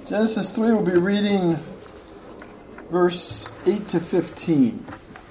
Genesis 3 will be reading verse 8 to 15.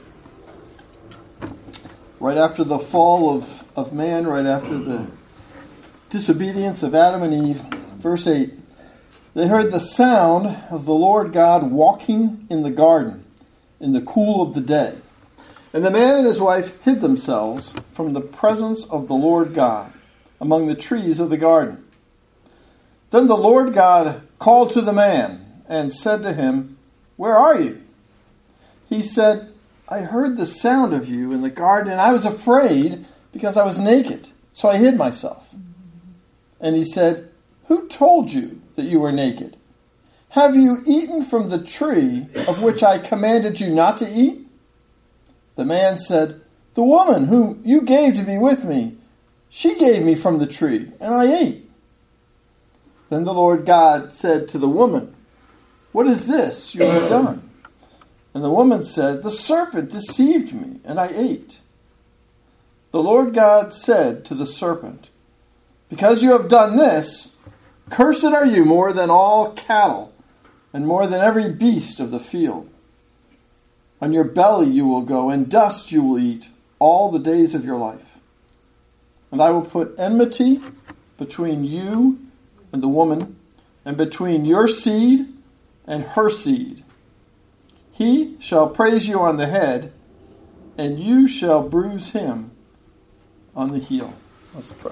Right after the fall of man, right after the disobedience of Adam and Eve. Verse 8. They heard the sound of the Lord God walking in the garden in the cool of the day. And the man and his wife hid themselves from the presence of the Lord God among the trees of the garden. Then the Lord God called to the man and said to him, "Where are you?" He said, "I heard the sound of you in the garden, and I was afraid because I was naked, so I hid myself." And he said, "Who told you that you were naked? Have you eaten from the tree of which I commanded you not to eat?" The man said, "The woman whom you gave to be with me, she gave me from the tree, and I ate." Then the Lord God said to the woman, "What is this you have done?" And the woman said, "The serpent deceived me, and I ate." The Lord God said to the serpent, "Because you have done this, cursed are you more than all cattle, and more than every beast of the field. On your belly you will go, and dust you will eat all the days of your life. And I will put enmity between you and the woman, and between your seed and her seed. He shall praise you on the head, and you shall bruise him on the heel." Let's pray.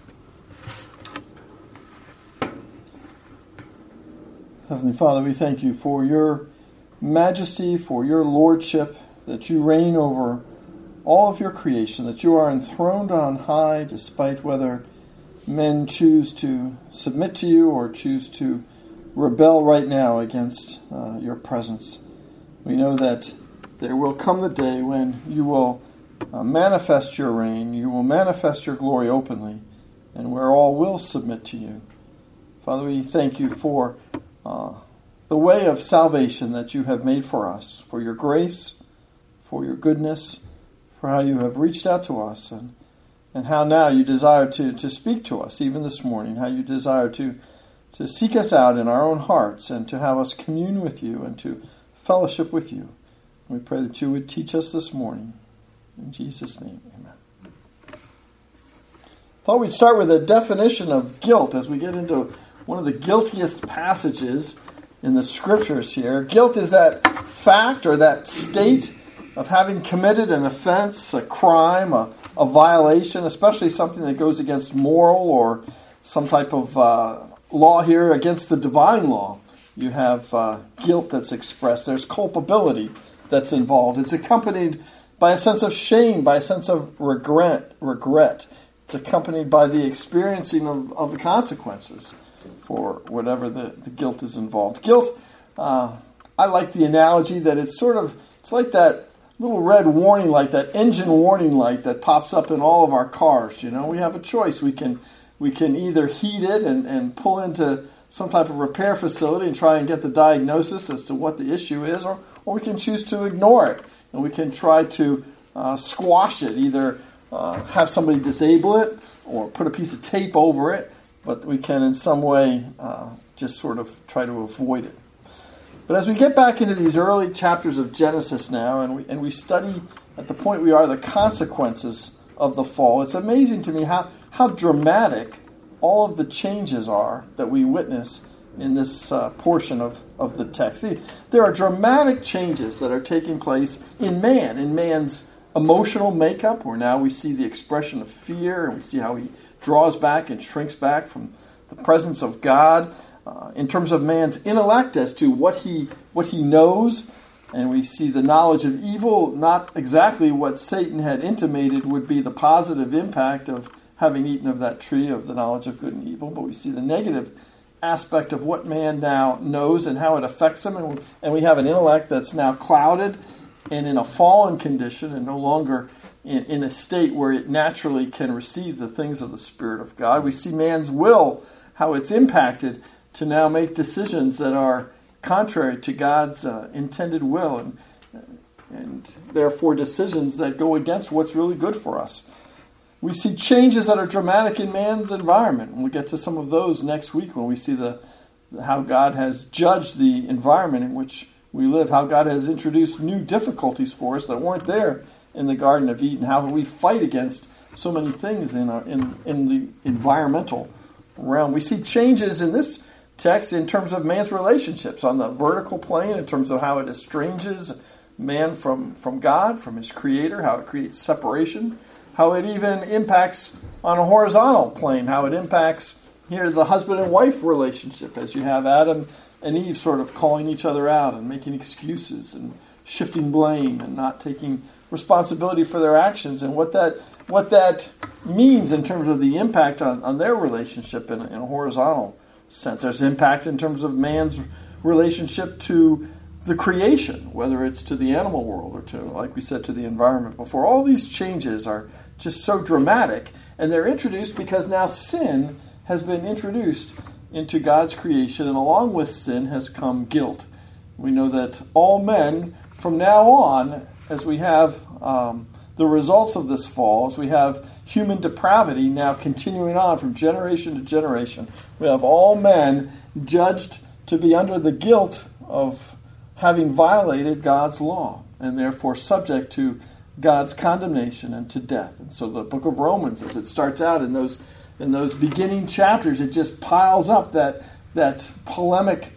Heavenly Father, we thank you for your majesty, for your lordship, that you reign over all of your creation, that you are enthroned on high despite whether men choose to submit to you or choose to rebel right now against your presence. We know that there will come the day when you will manifest your reign, you will manifest your glory openly, and where all will submit to you. Father, we thank you for the way of salvation that you have made for us, for your grace, for your goodness, for how you have reached out to us, and how now you desire to speak to us, even this morning, how you desire to seek us out in our own hearts and to have us commune with you and to fellowship with you. We pray that you would teach us this morning. In Jesus' name, amen. Thought we'd start with a definition of guilt as we get into one of the guiltiest passages in the scriptures here. Guilt is that fact or that state of having committed an offense, a crime, a violation, especially something that goes against moral or some type of law here against the divine law. You have guilt that's expressed. There's culpability that's involved. It's accompanied by a sense of shame, by a sense of regret. It's accompanied by the experiencing of the consequences for whatever the guilt is involved. Guilt, I like the analogy that it's like that little red warning light, that engine warning light that pops up in all of our cars. You know, we have a choice. We can either heed it and pull into some type of repair facility and try and get the diagnosis as to what the issue is, or we can choose to ignore it, and we can try to squash it, either have somebody disable it or put a piece of tape over it, but we can in some way just sort of try to avoid it. But as we get back into these early chapters of Genesis now, and we study at the point we are the consequences of the fall, it's amazing to me how dramatic all of the changes are that we witness in this portion of the text. See, there are dramatic changes that are taking place in man's emotional makeup, where now we see the expression of fear, and we see how he draws back and shrinks back from the presence of God. In terms of man's intellect as to what he knows, and we see the knowledge of evil, not exactly what Satan had intimated would be the positive impact of having eaten of that tree of the knowledge of good and evil, but we see the negative aspect of what man now knows and how it affects him, and we have an intellect that's now clouded and in a fallen condition and no longer in a state where it naturally can receive the things of the Spirit of God. We see man's will, how it's impacted to now make decisions that are contrary to God's intended will, and therefore decisions that go against what's really good for us. We see changes that are dramatic in man's environment, and we'll get to some of those next week when we see the how God has judged the environment in which we live, how God has introduced new difficulties for us that weren't there in the Garden of Eden, how we fight against so many things in the environmental realm. We see changes in this text in terms of man's relationships on the vertical plane, in terms of how it estranges man from God, from his Creator, how it creates separation, how it even impacts on a horizontal plane, how it impacts here the husband and wife relationship, as you have Adam and Eve sort of calling each other out and making excuses and shifting blame and not taking responsibility for their actions, and what that means in terms of the impact on their relationship in a horizontal sense. There's impact in terms of man's relationship to the creation, whether it's to the animal world or to, like we said, to the environment before. All these changes are just so dramatic, and they're introduced because now sin has been introduced into God's creation, and along with sin has come guilt. We know that all men, from now on, as we have the results of this fall, as we have human depravity now continuing on from generation to generation, we have all men judged to be under the guilt of having violated God's law, and therefore subject to God's condemnation and to death. And so the book of Romans, as it starts out in those beginning chapters, it just piles up that polemic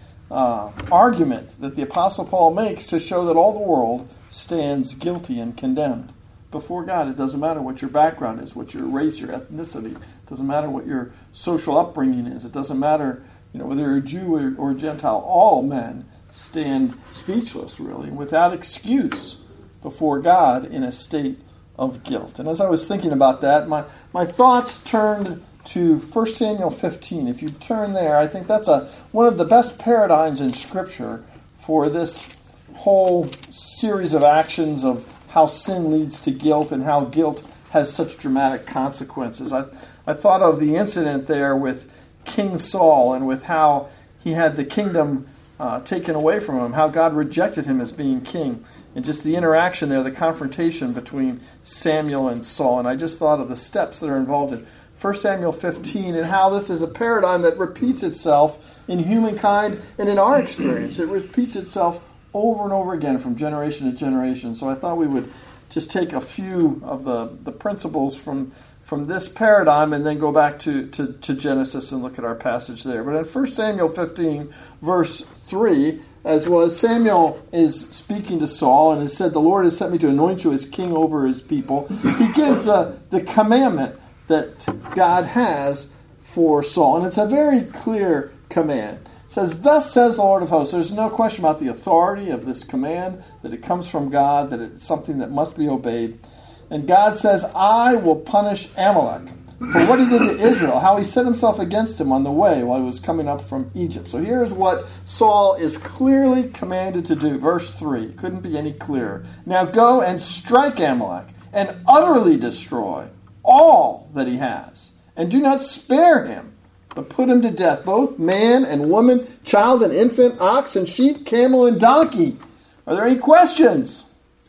argument that the Apostle Paul makes to show that all the world stands guilty and condemned before God. It doesn't matter what your background is, what your race, your ethnicity. It doesn't matter what your social upbringing is. It doesn't matter, whether you're a Jew or a Gentile. All men stand speechless, really, without excuse before God in a state of guilt. And as I was thinking about that, my thoughts turned to 1 Samuel 15. If you turn there, I think that's one of the best paradigms in Scripture for this whole series of actions of how sin leads to guilt and how guilt has such dramatic consequences. I thought of the incident there with King Saul and with how he had the kingdom taken away from him, how God rejected him as being king, and just the interaction there, the confrontation between Samuel and Saul. And I just thought of the steps that are involved in 1 Samuel 15 and how this is a paradigm that repeats itself in humankind and in our experience. It repeats itself over and over again from generation to generation. So I thought we would just take a few of the principles from this paradigm and then go back to Genesis and look at our passage there. But in 1 Samuel 15, verse 3, as was, Samuel is speaking to Saul, and it said, "The Lord has sent me to anoint you as king over his people." He gives the commandment that God has for Saul, and it's a very clear command. It says, "Thus says the Lord of hosts." There's no question about the authority of this command, that it comes from God, that it's something that must be obeyed. And God says, "I will punish Amalek for what he did to Israel, how he set himself against him on the way while he was coming up from Egypt." So here's what Saul is clearly commanded to do. Verse 3, couldn't be any clearer. "Now go and strike Amalek and utterly destroy all that he has, and do not spare him, but put him to death, both man and woman, child and infant, ox and sheep, camel and donkey." Are there any questions?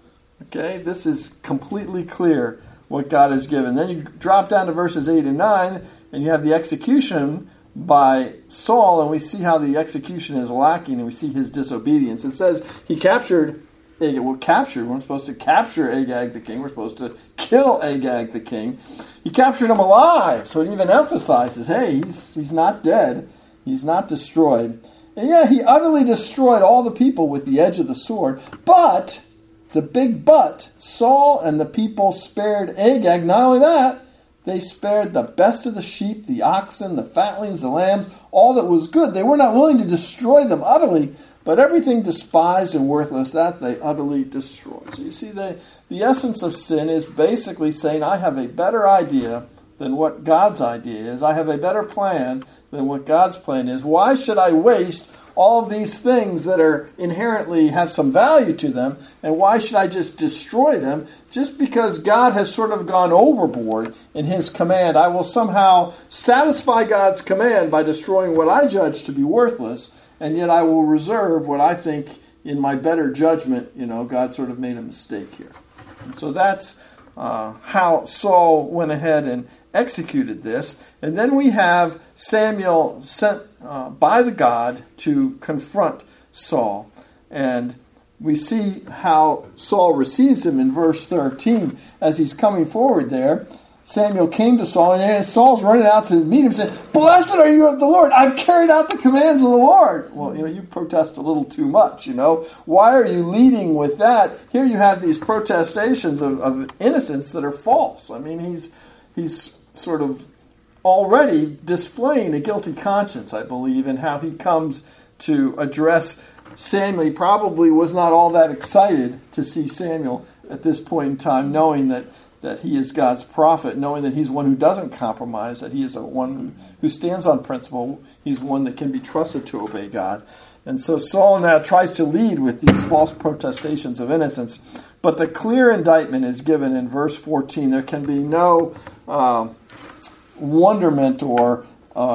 Okay, this is completely clear what God has given. Then you drop down to verses 8 and 9, and you have the execution by Saul, and we see how the execution is lacking, and we see his disobedience. It says he captured Agag. Well, captured. We're supposed to capture Agag the king. We're supposed to kill Agag the king. He captured him alive, so it even emphasizes, hey, he's not dead. He's not destroyed. And yeah, he utterly destroyed all the people with the edge of the sword, but, it's a big but, Saul and the people spared Agag. Not only that, they spared the best of the sheep, the oxen, the fatlings, the lambs, all that was good. They were not willing to destroy them utterly, but everything despised and worthless, that they utterly destroyed. So you see, the essence of sin is basically saying, I have a better idea than what God's idea is. I have a better plan than what God's plan is. Why should I waste all of these things that are inherently have some value to them, and why should I just destroy them just because God has sort of gone overboard in his command? I will somehow satisfy God's command by destroying what I judge to be worthless, and yet I will reserve what I think in my better judgment, God sort of made a mistake here. And so that's how Saul went ahead executed this. And then we have Samuel sent by the God to confront Saul. And we see how Saul receives him in verse 13 as he's coming forward there. Samuel came to Saul, and Saul's running out to meet him and said, "Blessed are you of the Lord. I've carried out the commands of the Lord." Well, you protest a little too much, Why are you leading with that? Here you have these protestations of innocence that are false. I mean, he's sort of already displaying a guilty conscience, I believe, in how he comes to address Samuel. He probably was not all that excited to see Samuel at this point in time, knowing that he is God's prophet, knowing that he's one who doesn't compromise, that he is one who stands on principle. He's one that can be trusted to obey God. And so Saul now tries to lead with these false protestations of innocence. But the clear indictment is given in verse 14. There can be no wonderment or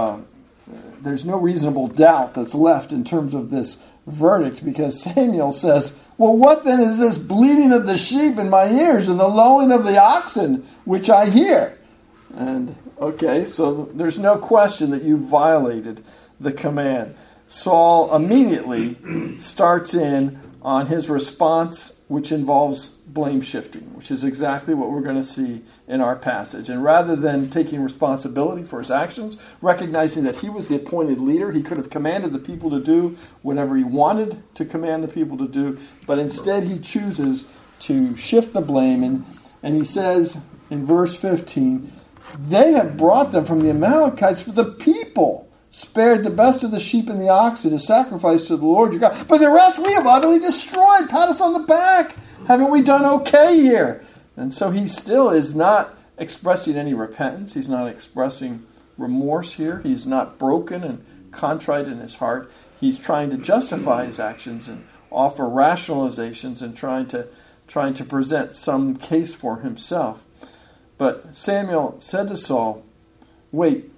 there's no reasonable doubt that's left in terms of this verdict, because Samuel says, "Well, what then is this bleating of the sheep in my ears and the lowing of the oxen which I hear?" And okay, so there's no question that you violated the command. Saul immediately starts in on his response, which involves blame shifting, which is exactly what we're going to see in our passage. And rather than taking responsibility for his actions, recognizing that he was the appointed leader, he could have commanded the people to do whatever he wanted to command the people to do, but instead he chooses to shift the blame. And he says in verse 15, "They have brought them from the Amalekites, for the people spared the best of the sheep and the oxen to sacrifice to the Lord your God. But the rest we have utterly destroyed. Pat us on the back. Haven't we done okay here?" And so he still is not expressing any repentance. He's not expressing remorse here. He's not broken and contrite in his heart. He's trying to justify his actions and offer rationalizations and trying to present some case for himself. But Samuel said to Saul, "Wait,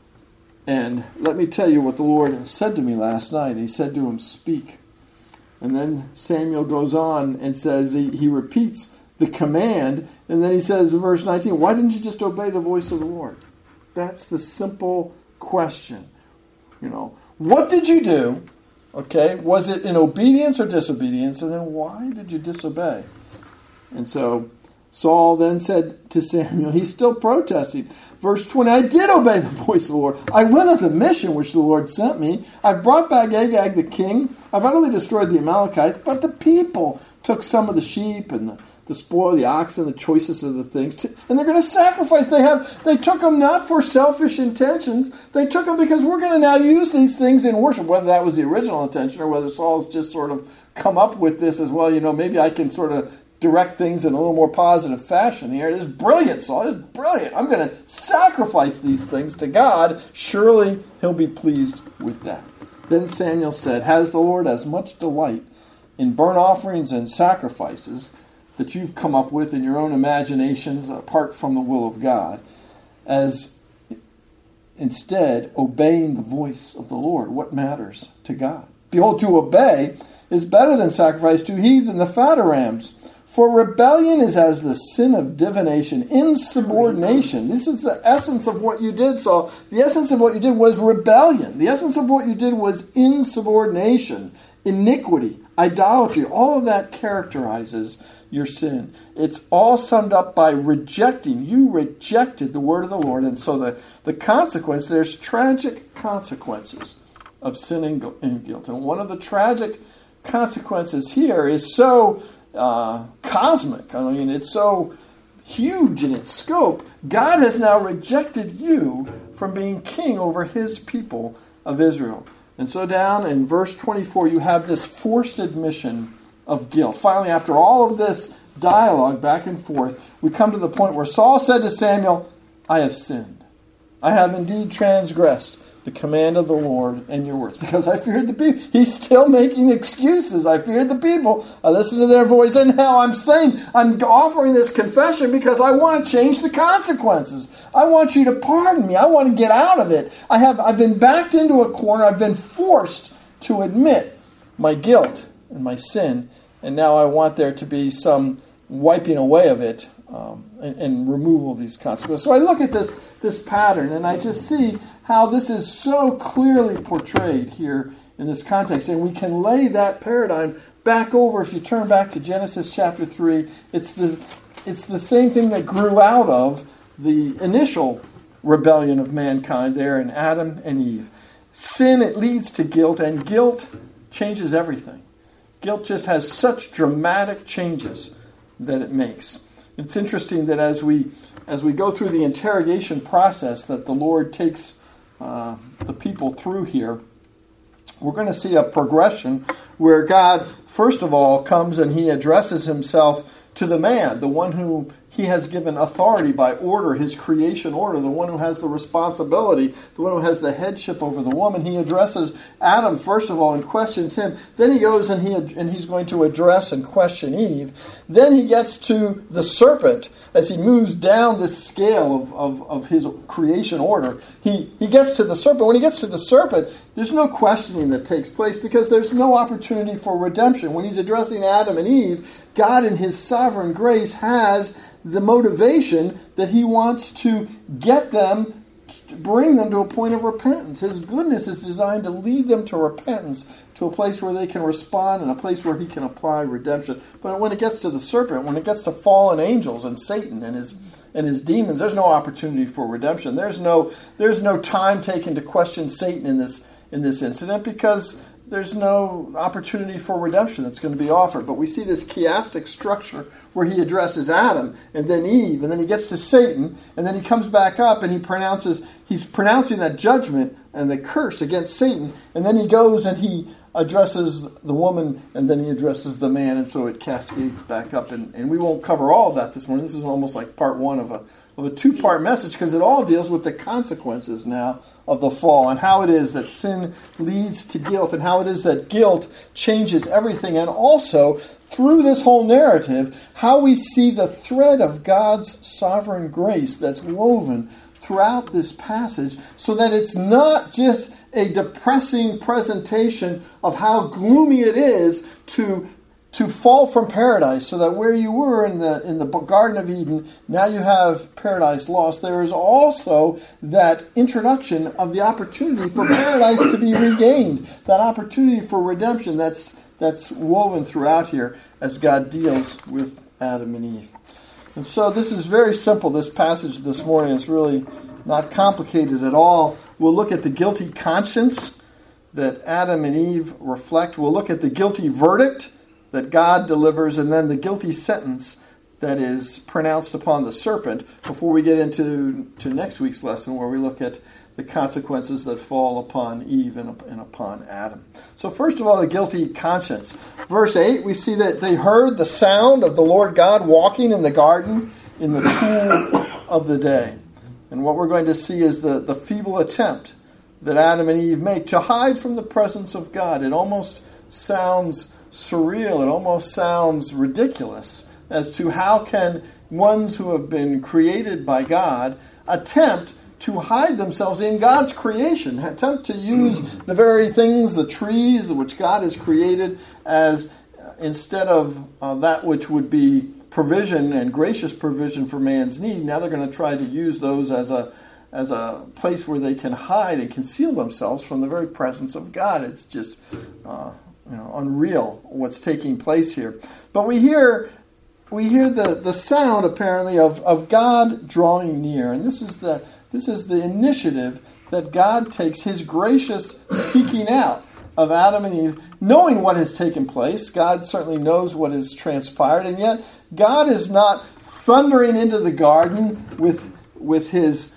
and let me tell you what the Lord said to me last night." He said to him, "Speak." And then Samuel goes on and says, he repeats the command, and then he says in verse 19, "Why didn't you just obey the voice of the Lord?" That's the simple question. What did you do? Okay, was it in obedience or disobedience? And then why did you disobey? And so Saul then said to Samuel, he's still protesting. Verse 20, "I did obey the voice of the Lord. I went on the mission which the Lord sent me. I brought back Agag the king. I've utterly destroyed the Amalekites, but the people took some of the sheep and the spoil, the oxen, the choicest of the things, and they're going to sacrifice. They took them not for selfish intentions. They took them because we're going to now use these things in worship," whether that was the original intention or whether Saul's just sort of come up with this as well. Maybe I can sort of direct things in a little more positive fashion here. This is brilliant, Saul. This is brilliant. I'm going to sacrifice these things to God. Surely he'll be pleased with that. Then Samuel said, "Has the Lord as much delight in burnt offerings and sacrifices that you've come up with in your own imaginations apart from the will of God, as instead obeying the voice of the Lord? What matters to God? Behold, to obey is better than sacrifice, to heed than the fat of rams. For rebellion is as the sin of divination, insubordination." This is the essence of what you did, Saul. The essence of what you did was rebellion. The essence of what you did was insubordination, iniquity, idolatry. All of that characterizes your sin. It's all summed up by rejecting. You rejected the word of the Lord. And so the consequence, there's tragic consequences of sin and guilt. And one of the tragic consequences here is so cosmic. I mean, it's so huge in its scope. God has now rejected you from being king over his people of Israel. And so down in verse 24, you have this forced admission of guilt. Finally, after all of this dialogue back and forth, we come to the point where Saul said to Samuel, "I have sinned. I have indeed transgressed the command of the Lord and your words, because I feared the people." He's still making excuses. "I feared the people. I listened to their voice, and now I'm offering this confession because I want to change the consequences. I want you to pardon me. I want to get out of it. I've been backed into a corner. I've been forced to admit my guilt and my sin, and now I want there to be some wiping away of it and removal of these consequences." So I look at this this pattern. And I just see how this is so clearly portrayed here in this context. And we can lay that paradigm back over, if you turn back to Genesis chapter 3, it's the same thing that grew out of the initial rebellion of mankind there in Adam and Eve. Sin, it leads to guilt, and guilt changes everything. Guilt just has such dramatic changes that it makes. It's interesting that as we go through the interrogation process that the Lord takes the people through here, we're going to see a progression where God, first of all, comes and he addresses himself to the man, the one who he has given authority by order, his creation order, the one who has the responsibility, the one who has the headship over the woman. He addresses Adam, first of all, and questions him. Then he goes and he's going to address and question Eve. Then he gets to the serpent as he moves down this scale of his creation order. He gets to the serpent. When he gets to the serpent, there's no questioning that takes place because there's no opportunity for redemption. When he's addressing Adam and Eve, God in his sovereign grace has the motivation that he wants to get them, to bring them to a point of repentance. His goodness is designed to lead them to repentance, to a place where they can respond and a place where he can apply redemption. But when it gets to the serpent, when it gets to fallen angels and Satan and his demons, there's no opportunity for redemption. There's no time taken to question Satan in this incident because there's no opportunity for redemption that's going to be offered. But we see this chiastic structure where he addresses Adam and then Eve, and then he gets to Satan, and then he comes back up and he's pronouncing that judgment and the curse against Satan, and then he goes and he addresses the woman, and then he addresses the man, and so it cascades back up. And we won't cover all of that this morning. This is almost like part one of a two-part message because it all deals with the consequences now of the fall and how it is that sin leads to guilt and how it is that guilt changes everything. And also, through this whole narrative, how we see the thread of God's sovereign grace that's woven throughout this passage so that it's not just a depressing presentation of how gloomy it is to fall from paradise, so that where you were in the Garden of Eden, now you have paradise lost. There is also that introduction of the opportunity for paradise to be regained, that opportunity for redemption that's woven throughout here as God deals with Adam and Eve. And so this is very simple, this passage this morning. It's really not complicated at all. We'll look at the guilty conscience that Adam and Eve reflect. We'll look at the guilty verdict that God delivers, and then the guilty sentence that is pronounced upon the serpent before we get into next week's lesson where we look at the consequences that fall upon Eve and upon Adam. So first of all, the guilty conscience. Verse 8, we see that they heard the sound of the Lord God walking in the garden in the cool of the day. And what we're going to see is the feeble attempt that Adam and Eve make to hide from the presence of God. It almost sounds surreal. It almost sounds ridiculous as to how can ones who have been created by God attempt to hide themselves in God's creation, attempt to use the very things, the trees which God has created as instead of that which would be provision and gracious provision for man's need. Now they're going to try to use those as a place where they can hide and conceal themselves from the very presence of God. It's just unreal what's taking place here. But we hear the sound apparently of God drawing near, and this is the initiative that God takes, his gracious seeking out of Adam and Eve, knowing what has taken place. God certainly knows what has transpired, and yet God is not thundering into the garden with his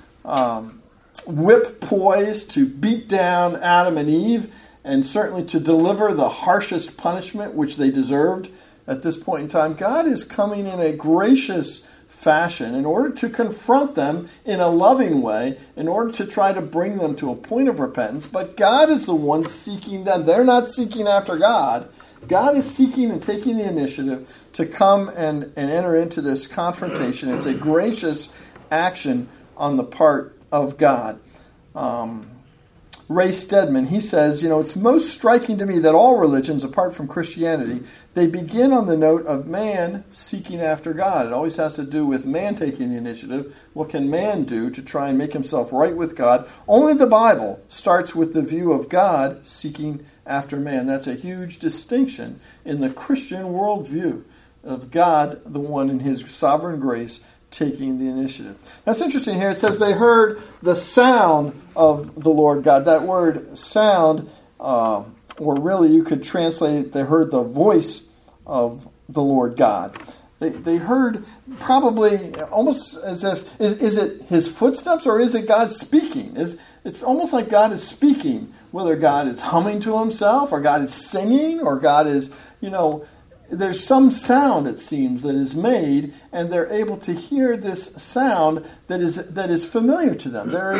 whip poised to beat down Adam and Eve, and certainly to deliver the harshest punishment which they deserved at this point in time. God is coming in a gracious fashion in order to confront them in a loving way, in order to try to bring them to a point of repentance. But God is the one seeking them. They're not seeking after God. God is seeking and taking the initiative to come and enter into this confrontation. It's a gracious action on the part of God. Ray Stedman, he says, it's most striking to me that all religions, apart from Christianity, they begin on the note of man seeking after God. It always has to do with man taking the initiative. What can man do to try and make himself right with God? Only the Bible starts with the view of God seeking after man. That's a huge distinction in the Christian worldview of God, the one in his sovereign grace, taking the initiative. That's interesting here. It says they heard the sound of the Lord God. That word sound, or really you could translate it, they heard the voice of the Lord God. They heard probably almost as if, is it his footsteps or is it God speaking? It's almost like God is speaking, whether God is humming to himself or God is singing or God is, there's some sound, it seems, that is made, and they're able to hear this sound that is familiar to them. There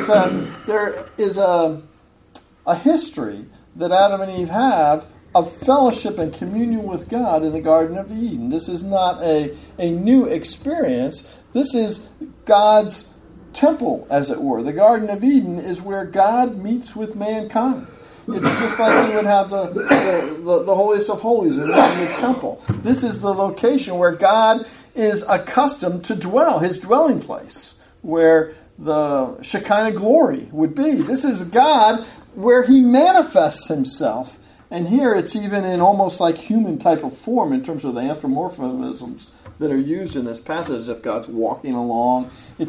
is a history that Adam and Eve have of fellowship and communion with God in the Garden of Eden. This is not a new experience. This is God's temple, as it were. The Garden of Eden is where God meets with mankind. It's just like you would have the holiest of holies in the temple. This is the location where God is accustomed to dwell, his dwelling place, where the Shekinah glory would be. This is God where he manifests himself. And here it's even in almost like human type of form in terms of the anthropomorphisms that are used in this passage, as if God's walking along.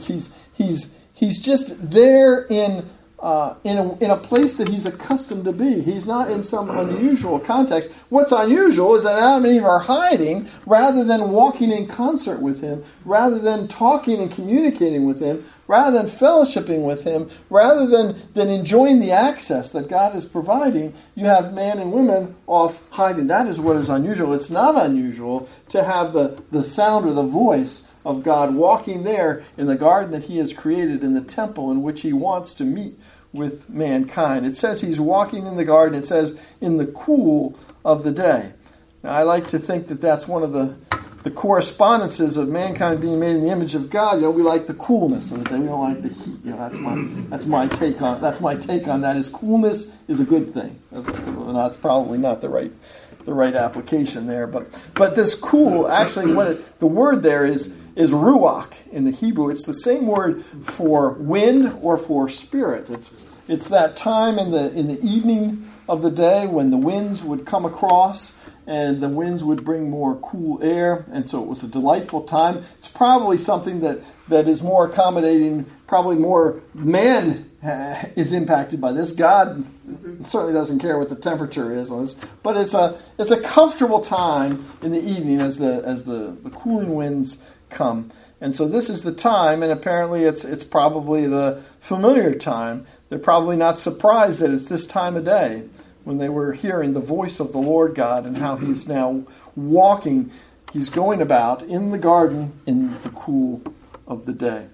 He's just there in a place that he's accustomed to be. He's not in some unusual context. What's unusual is that Adam and Eve are hiding rather than walking in concert with him, rather than talking and communicating with him, rather than fellowshipping with him, rather than enjoying the access that God is providing. You have man and women off hiding. That is what is unusual. It's not unusual to have the sound or the voice of God walking there in the garden that he has created, in the temple in which he wants to meet with mankind. It says he's walking in the garden. It says in the cool of the day. Now, I like to think that that's one of the correspondences of mankind being made in the image of God. We like the coolness of the day. We don't like the heat. That's my take on that. Is coolness is a good thing. That's probably not the right application there. But this cool, actually, the word there is ruach in the Hebrew. It's the same word for wind or for spirit. It's that time in the evening of the day when the winds would come across and the winds would bring more cool air, and so it was a delightful time. It's probably something that is more accommodating, probably more man is impacted by this. God certainly doesn't care what the temperature is on this, but it's a comfortable time in the evening as the cooling winds come. And so this is the time, and apparently it's probably the familiar time. They're probably not surprised that it's this time of day when they were hearing the voice of the Lord God and how he's now walking, he's going about in the garden in the cool of the day.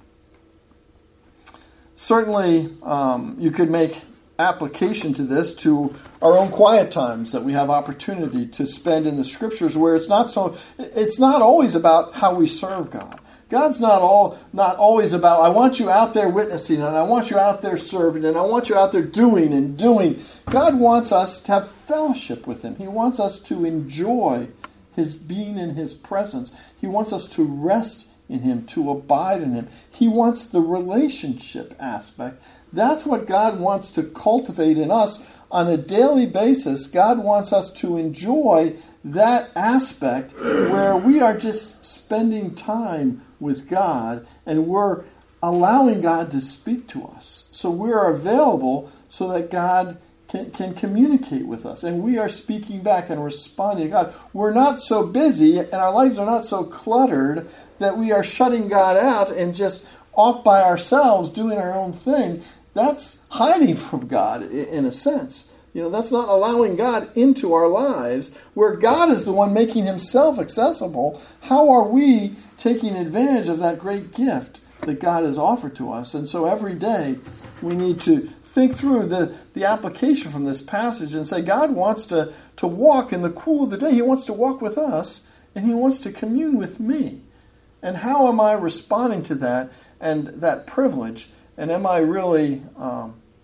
Certainly, you could make application to this to our own quiet times that we have opportunity to spend in the Scriptures, where it's not always about how we serve God. God's not always about, I want you out there witnessing, and I want you out there serving, and I want you out there doing and doing. God wants us to have fellowship with him. He wants us to enjoy his being in his presence. He wants us to rest in him, to abide in him. He wants the relationship aspect. That's what God wants to cultivate in us on a daily basis. God wants us to enjoy that aspect where we are just spending time with God and we're allowing God to speak to us. So we're available so that God can communicate with us, and we are speaking back and responding to God. We're not so busy and our lives are not so cluttered that we are shutting God out and just off by ourselves doing our own thing. That's hiding from God in a sense. That's not allowing God into our lives, where God is the one making himself accessible. How are we taking advantage of that great gift that God has offered to us? And so every day we need to think through the application from this passage and say, God wants to walk in the cool of the day. He wants to walk with us, and he wants to commune with me. And how am I responding to that and that privilege? And am I really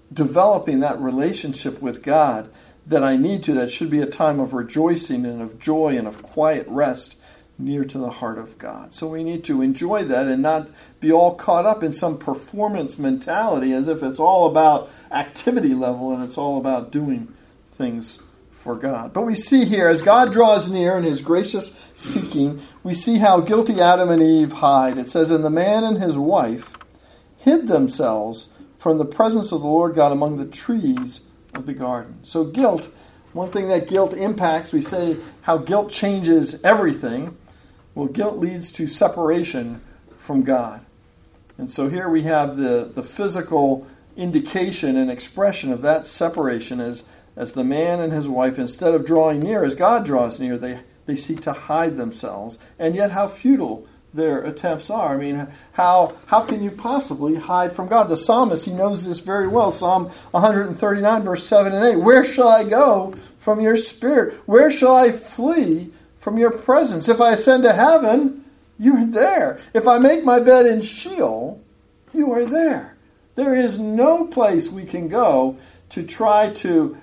developing that relationship with God that I need to. That should be a time of rejoicing and of joy and of quiet rest near to the heart of God. So we need to enjoy that and not be all caught up in some performance mentality as if it's all about activity level and it's all about doing things for God. But we see here, as God draws near in his gracious seeking, we see how guilty Adam and Eve hide. It says, and the man and his wife hid themselves from the presence of the Lord God among the trees of the garden. So guilt, one thing that guilt impacts, we say how guilt changes everything. Well, guilt leads to separation from God. And so here we have the physical indication and expression of that separation as the man and his wife, instead of drawing near as God draws near, they seek to hide themselves. And yet how futile their attempts are. I mean, how can you possibly hide from God? The psalmist, he knows this very well. Psalm 139, verse 7 and 8. Where shall I go from your spirit? Where shall I flee from your presence? If I ascend to heaven, you are there. If I make my bed in Sheol, you are there. There is no place we can go to try to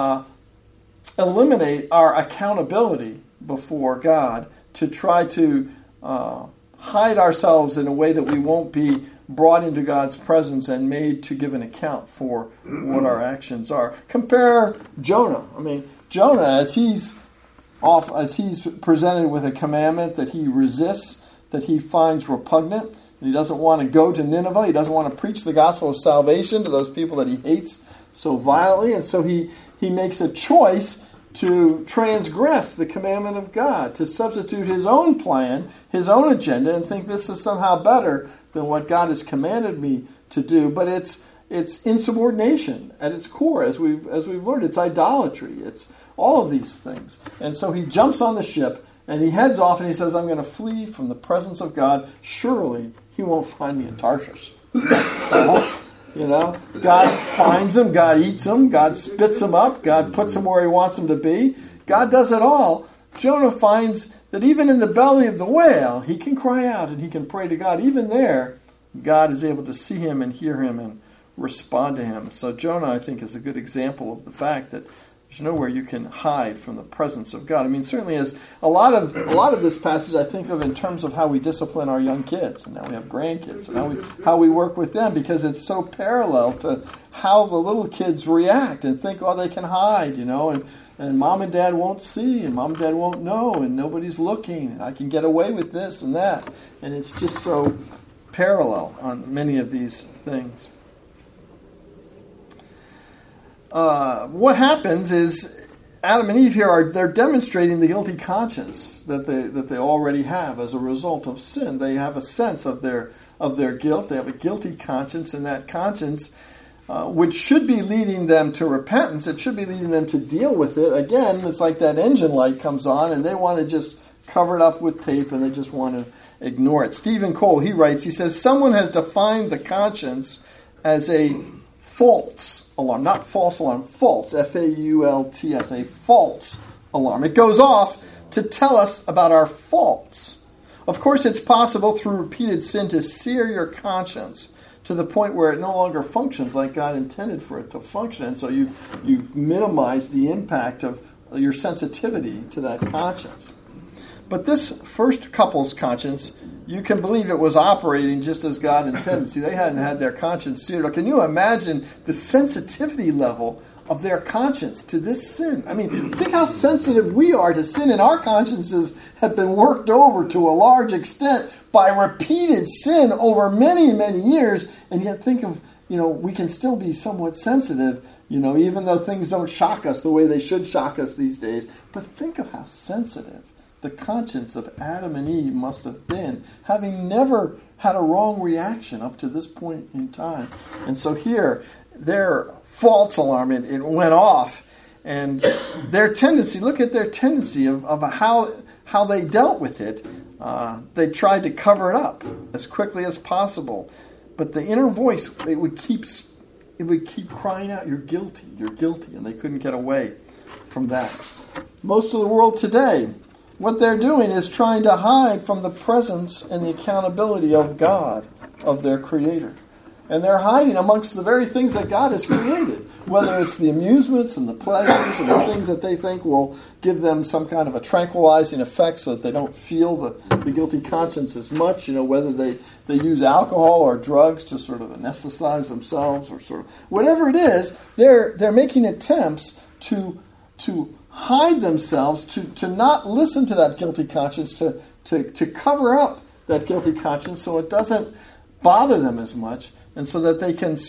eliminate our accountability before God, to try to hide ourselves in a way that we won't be brought into God's presence and made to give an account for what our actions are. Compare Jonah. I mean, Jonah, as he's presented with a commandment that he resists, that he finds repugnant, and he doesn't want to go to Nineveh, he doesn't want to preach the gospel of salvation to those people that he hates so violently, and so he makes a choice to transgress the commandment of God, to substitute his own plan, his own agenda, and think this is somehow better than what God has commanded me to do. But it's insubordination at its core, as we've learned. It's idolatry. It's all of these things. And so he jumps on the ship and he heads off and he says, I'm going to flee from the presence of God. Surely he won't find me in Tarshish. You know, God finds him, God eats him, God spits him up, God puts him where he wants him to be. God does it all. Jonah finds that even in the belly of the whale, he can cry out and he can pray to God. Even there, God is able to see him and hear him and respond to him. So Jonah, I think, is a good example of the fact that there's nowhere you can hide from the presence of God. I mean, certainly as a lot of this passage I think of in terms of how we discipline our young kids, and now we have grandkids, and how we work with them, because it's so parallel to how the little kids react and think, oh, they can hide, you know, and mom and dad won't see, and mom and dad won't know, and nobody's looking, and I can get away with this and that. And it's just so parallel on many of these things. What happens is Adam and Eve here they're demonstrating the guilty conscience that they already have as a result of sin. They have a sense of their guilt. They have a guilty conscience, and that conscience, which should be leading them to repentance, it should be leading them to deal with it. Again, it's like that engine light comes on, and they want to just cover it up with tape, and they just want to ignore it. Stephen Cole, he writes, he says, someone has defined the conscience as a false alarm, not false alarm, false, F-A-U-L-T-S, a false alarm. It goes off to tell us about our faults. Of course, it's possible through repeated sin to sear your conscience to the point where it no longer functions like God intended for it to function. And so you've minimized the impact of your sensitivity to that conscience. But this first couple's conscience, you can believe it was operating just as God intended. See, they hadn't had their conscience seared. Can you imagine the sensitivity level of their conscience to this sin? I mean, think how sensitive we are to sin, and our consciences have been worked over to a large extent by repeated sin over many, many years. And yet think of, we can still be somewhat sensitive, even though things don't shock us the way they should shock us these days. But think of how sensitive the conscience of Adam and Eve must have been, having never had a wrong reaction up to this point in time. And so here, their false alarm, it went off. And their tendency, look at their tendency of how they dealt with it. They tried to cover it up as quickly as possible. But the inner voice, it would keep crying out, you're guilty, and they couldn't get away from that. Most of the world today, what they're doing is trying to hide from the presence and the accountability of God, of their Creator. And they're hiding amongst the very things that God has created, whether it's the amusements and the pleasures and the things that they think will give them some kind of a tranquilizing effect so that they don't feel the guilty conscience as much, whether they use alcohol or drugs to sort of anesthetize themselves or sort of whatever it is, they're making attempts to hide themselves, to not listen to that guilty conscience, to cover up that guilty conscience so it doesn't bother them as much, and so that they can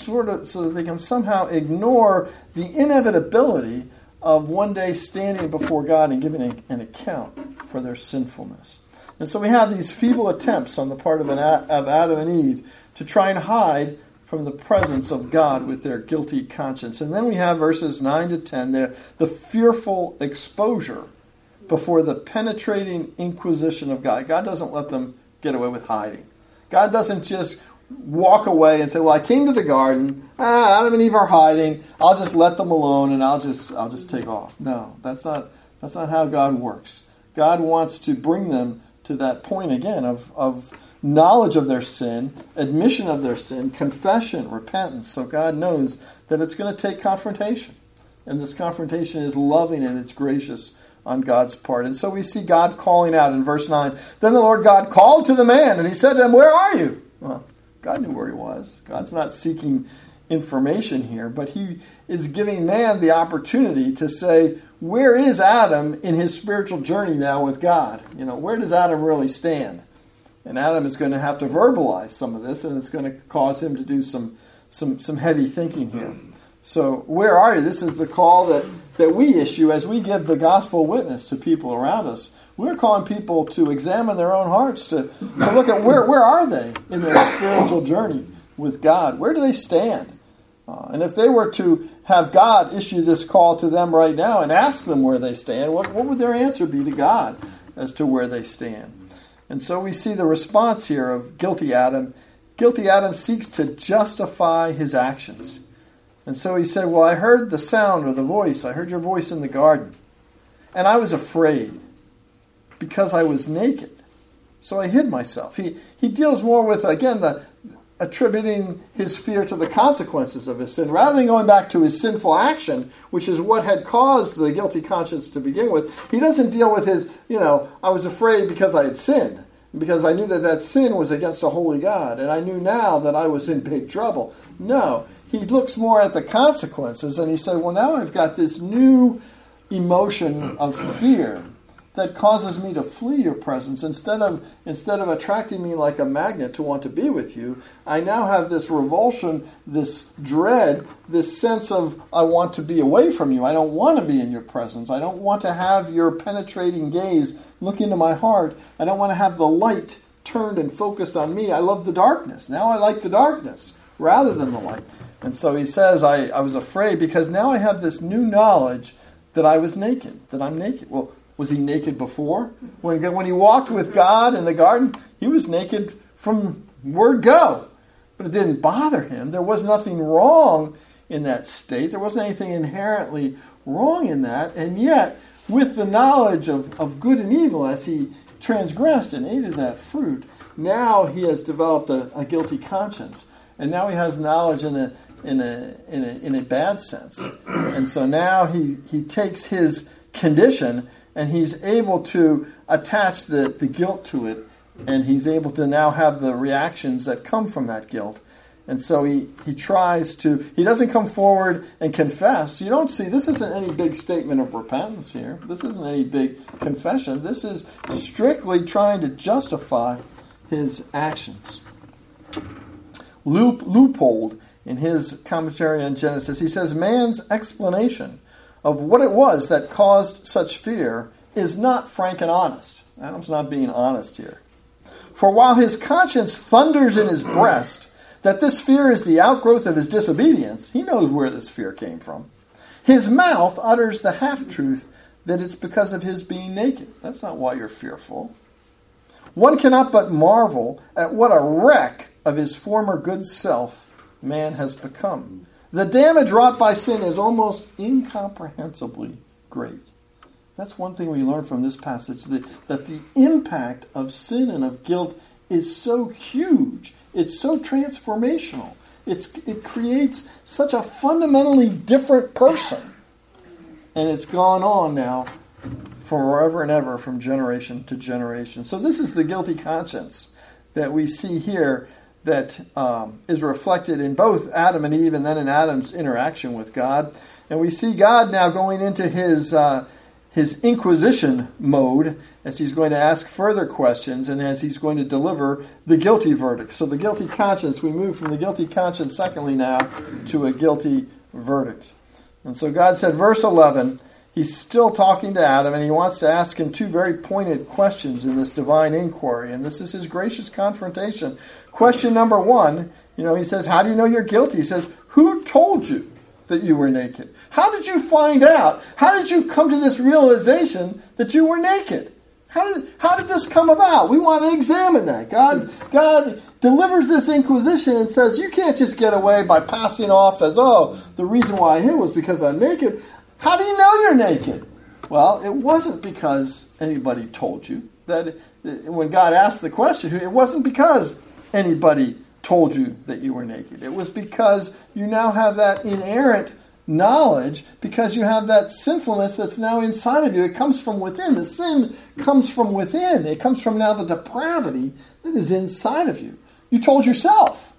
somehow ignore the inevitability of one day standing before God and giving an account for their sinfulness. And so we have these feeble attempts on the part of Adam and Eve to try and hide from the presence of God with their guilty conscience. And then we have verses 9 to 10, the fearful exposure before the penetrating inquisition of God. God doesn't let them get away with hiding. God doesn't just walk away and say, well, I came to the garden, Adam and Eve are hiding, I'll just let them alone and I'll just take off. No, that's not how God works. God wants to bring them to that point again of knowledge of their sin, admission of their sin, confession, repentance. So God knows that it's going to take confrontation. And this confrontation is loving and it's gracious on God's part. And so we see God calling out in verse 9. Then the Lord God called to the man and he said to him, where are you? Well, God knew where he was. God's not seeking information here, but he is giving man the opportunity to say, where is Adam in his spiritual journey now with God? Where does Adam really stand? And Adam is going to have to verbalize some of this, and it's going to cause him to do some heavy thinking here. So, where are you? This is the call that we issue as we give the gospel witness to people around us. We're calling people to examine their own hearts, to look at where are they in their spiritual journey with God? Where do they stand? And if they were to have God issue this call to them right now and ask them where they stand, what would their answer be to God as to where they stand? And so we see the response here of guilty Adam. Guilty Adam seeks to justify his actions. And so he said, well, I heard the sound or the voice. I heard your voice in the garden. And I was afraid because I was naked. So I hid myself. He deals more with, again, attributing his fear to the consequences of his sin, rather than going back to his sinful action, which is what had caused the guilty conscience to begin with. He doesn't deal with his, I was afraid because I had sinned, because I knew that sin was against a holy God, and I knew now that I was in big trouble. No, he looks more at the consequences, and he said, well, now I've got this new emotion of fear that causes me to flee your presence. Instead of attracting me like a magnet to want to be with you, I now have this revulsion, this dread, this sense of I want to be away from you. I don't want to be in your presence. I don't want to have your penetrating gaze look into my heart. I don't want to have the light turned and focused on me. I love the darkness. Now I like the darkness rather than the light. And so he says, I was afraid because now I have this new knowledge that I was naked, that I'm naked. Well, was he naked before? When he walked with God in the garden, he was naked from word go. But it didn't bother him. There was nothing wrong in that state. There wasn't anything inherently wrong in that. And yet, with the knowledge of good and evil, as he transgressed and ate of that fruit, now he has developed a guilty conscience. And now he has knowledge in a bad sense. And so now he takes his condition and he's able to attach the guilt to it, and he's able to now have the reactions that come from that guilt. And so he doesn't come forward and confess. You don't see, this isn't any big statement of repentance here. This isn't any big confession. This is strictly trying to justify his actions. Leupold, in his commentary on Genesis, he says, man's explanation of what it was that caused such fear is not frank and honest. Adam's not being honest here. For while his conscience thunders in his breast that this fear is the outgrowth of his disobedience, he knows where this fear came from. His mouth utters the half-truth that it's because of his being naked. That's not why you're fearful. One cannot but marvel at what a wreck of his former good self man has become. The damage wrought by sin is almost incomprehensibly great. That's one thing we learn from this passage, that the impact of sin and of guilt is so huge, it's so transformational, it creates such a fundamentally different person. And it's gone on now forever and ever, from generation to generation. So this is the guilty conscience that we see here, that is reflected in both Adam and Eve, and then in Adam's interaction with God. And we see God now going into his inquisition mode, as he's going to ask further questions and as he's going to deliver the guilty verdict. So the guilty conscience, we move from the guilty conscience, secondly, now to a guilty verdict. And so God said, verse 11, he's still talking to Adam, and he wants to ask him two very pointed questions in this divine inquiry. And this is his gracious confrontation. Question number one, he says, how do you know you're guilty? He says, who told you that you were naked? How did you find out? How did you come to this realization that you were naked? How did this come about? We want to examine that. God delivers this inquisition and says, you can't just get away by passing off as, the reason why I hid was because I'm naked. How do you know you're naked? Well, it wasn't because anybody told you. That when God asked the question, it wasn't because anybody told you that you were naked. It was because you now have that inerrant knowledge, because you have that sinfulness that's now inside of you. It comes from within. The sin comes from within. It comes from now the depravity that is inside of you. You told yourself.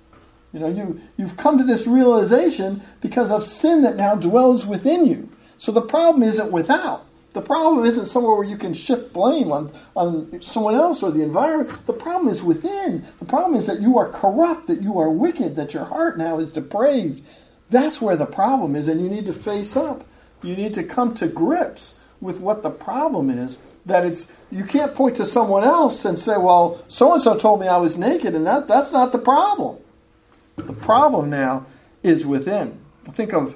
You've come to this realization because of sin that now dwells within you. So the problem isn't without. The problem isn't somewhere where you can shift blame on someone else or the environment. The problem is within. The problem is that you are corrupt, that you are wicked, that your heart now is depraved. That's where the problem is, and you need to face up. You need to come to grips with what the problem is. That you can't point to someone else and say, well, so-and-so told me I was naked, and that's not the problem. The problem now is within. I think of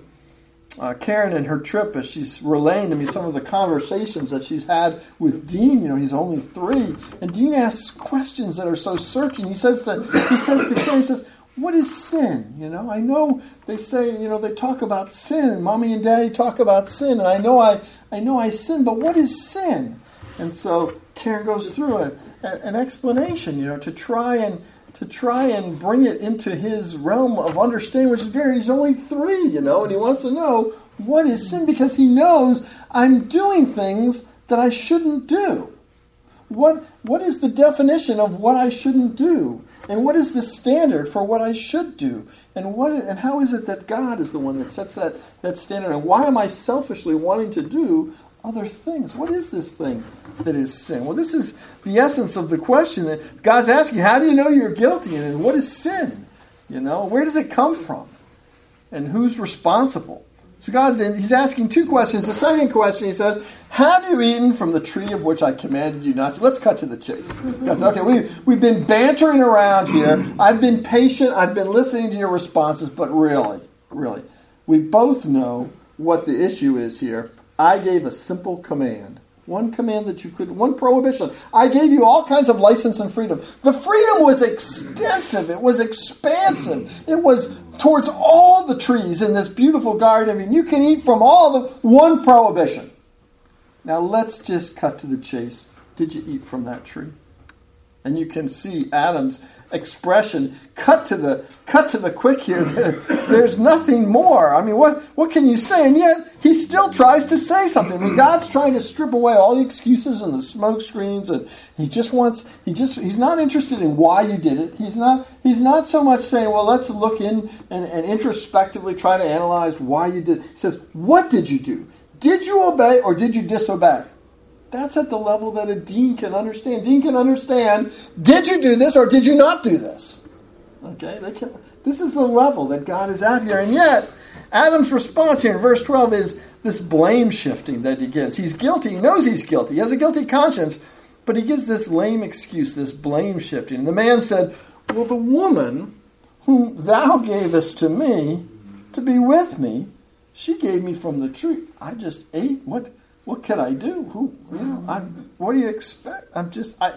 Karen and her trip, as she's relaying to me some of the conversations that she's had with Dean. He's only 3, and Dean asks questions that are so searching. He says to Karen, he says, what is sin? I know they say, they talk about sin. Mommy and Daddy talk about sin, and I know I sin, but what is sin? And so Karen goes through an explanation, to try and bring it into his realm of understanding, which is he's only 3, and he wants to know what is sin, because he knows I'm doing things that I shouldn't do. What is the definition of what I shouldn't do? And what is the standard for what I should do? And how is it that God is the one that sets that standard? And why am I selfishly wanting to do other things? What is this thing that is sin? Well, this is the essence of the question that God's asking. How do you know you're guilty? And what is sin? Where does it come from? And who's responsible? So he's asking 2 questions. The second question, he says, have you eaten from the tree of which I commanded you not to? Let's cut to the chase. Because, we've been bantering around here. I've been patient. I've been listening to your responses. But really, we both know what the issue is here. I gave a simple command. One command one prohibition. I gave you all kinds of license and freedom. The freedom was extensive. It was expansive. It was towards all the trees in this beautiful garden. You can eat from all the one prohibition. Now let's just cut to the chase. Did you eat from that tree? And you can see Adam's expression cut to the quick here. There's nothing more. What can you say? And yet he still tries to say something. God's trying to strip away all the excuses and the smoke screens, and he's not interested in why you did it. He's not so much saying, well, let's look in and introspectively try to analyze why you did it. He says, what did you do? Did you obey or did you disobey? That's at the level that a dean can understand. Dean can understand, did you do this or did you not do this? Okay, this is the level that God is at here. And yet, Adam's response here in verse 12 is this blame shifting that he gives. He's guilty. He knows he's guilty. He has a guilty conscience. But he gives this lame excuse, this blame shifting. And the man said, well, the woman whom thou gavest to me to be with me, she gave me from the tree. I just ate. What can I do? What do you expect? I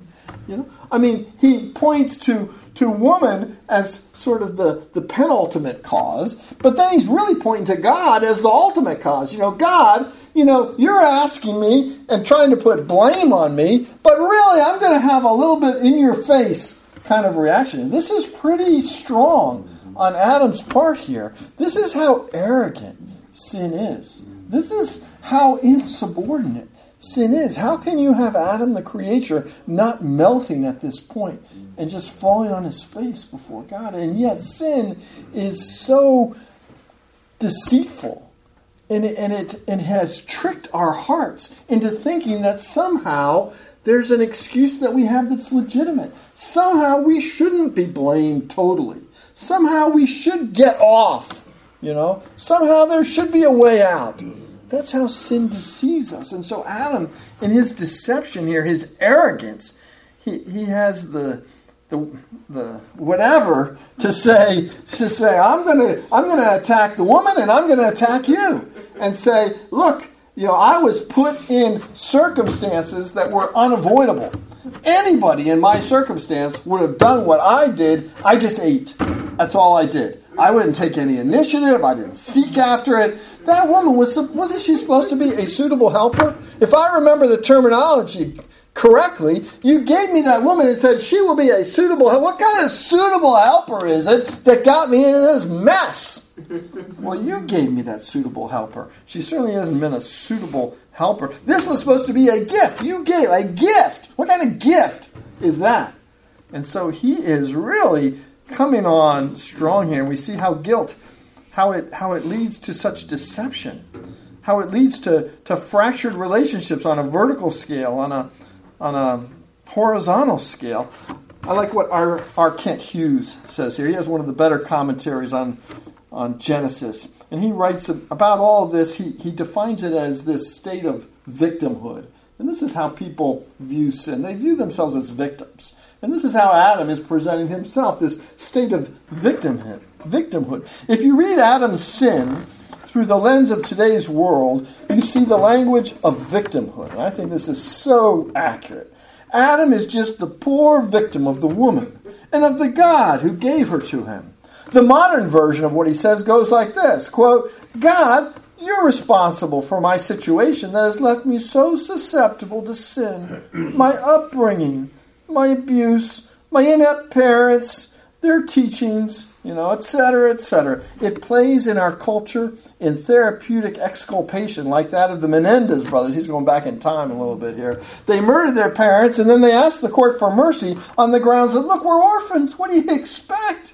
ate. He points to woman as sort of the penultimate cause, but then he's really pointing to God as the ultimate cause. God, you're asking me and trying to put blame on me, but really I'm going to have a little bit in your face kind of reaction. This is pretty strong on Adam's part here. This is how arrogant sin is. This is how insubordinate sin is. How can you have Adam the creator not melting at this point and just falling on his face before God? And yet sin is so deceitful. And it has tricked our hearts into thinking that somehow there's an excuse that we have that's legitimate. Somehow we shouldn't be blamed totally. Somehow we should get off. Somehow there should be a way out. That's how sin deceives us. And so Adam, in his deception here, his arrogance, he has the whatever to say I'm gonna attack the woman and I'm gonna attack you and say, look, I was put in circumstances that were unavoidable. Anybody in my circumstance would have done what I did. I just ate. That's all I did. I wouldn't take any initiative. I didn't seek after it. That woman wasn't she supposed to be a suitable helper? If I remember the terminology correctly, you gave me that woman and said she will be a suitable helper. What kind of suitable helper is it that got me into this mess? Well, you gave me that suitable helper. She certainly hasn't been a suitable helper. This was supposed to be a gift. You gave a gift. What kind of gift is that? And so he is really coming on strong here. And we see how guilt, how it leads to such deception, how it leads to fractured relationships on a vertical scale, on a horizontal scale. I like what R. Kent Hughes says here. He has one of the better commentaries on Genesis. And he writes about all of this. He defines it as this state of victimhood. And this is how people view sin. They view themselves as victims. And this is how Adam is presenting himself, this state of victimhood. If you read Adam's sin through the lens of today's world, you see the language of victimhood. And I think this is so accurate. Adam is just the poor victim of the woman and of the God who gave her to him. The modern version of what he says goes like this, quote, God, you're responsible for my situation that has left me so susceptible to sin. My upbringing, my abuse, my inept parents, their teachings, etc., etc. It plays in our culture in therapeutic exculpation like that of the Menendez brothers. He's going back in time a little bit here. They murdered their parents and then they asked the court for mercy on the grounds that, look, we're orphans. What do you expect?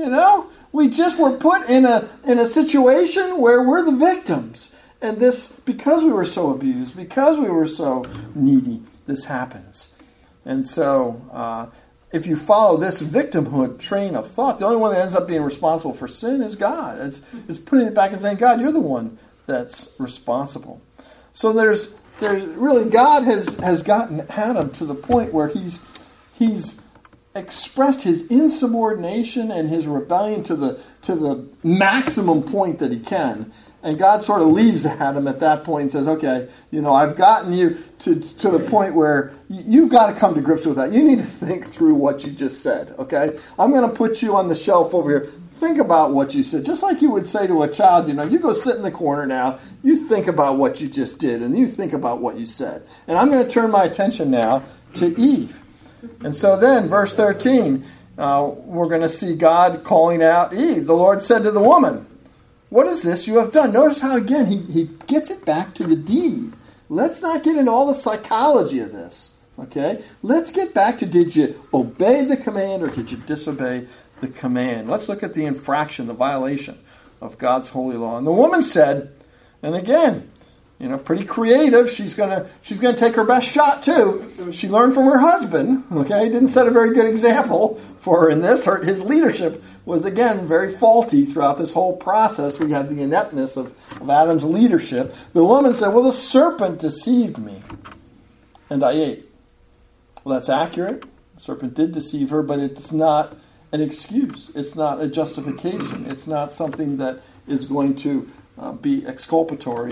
We just were put in a situation where we're the victims. And this, because we were so abused, because we were so needy, this happens. And so, if you follow this victimhood train of thought, the only one that ends up being responsible for sin is God. It's putting it back and saying, God, you're the one that's responsible. So there's really, God has gotten Adam to the point where he's expressed his insubordination and his rebellion to the maximum point that he can. And God sort of leaves Adam at that point and says, okay, I've gotten you to the point where you've got to come to grips with that. You need to think through what you just said, okay? I'm going to put you on the shelf over here. Think about what you said. Just like you would say to a child, you go sit in the corner now. You think about what you just did, and you think about what you said. And I'm going to turn my attention now to Eve. And so then, verse 13, we're going to see God calling out Eve. The Lord said to the woman, what is this you have done? Notice how, again, he gets it back to the deed. Let's not get into all the psychology of this, okay? Let's get back to, did you obey the command or did you disobey the command? Let's look at the infraction, the violation of God's holy law. And the woman said, and again, pretty creative. She's gonna take her best shot too. She learned from her husband. Okay, didn't set a very good example for her in this. His leadership was again very faulty throughout this whole process. We have the ineptness of Adam's leadership. The woman said, "Well, the serpent deceived me, and I ate." Well, that's accurate. The serpent did deceive her, but it's not an excuse. It's not a justification. It's not something that is going to be exculpatory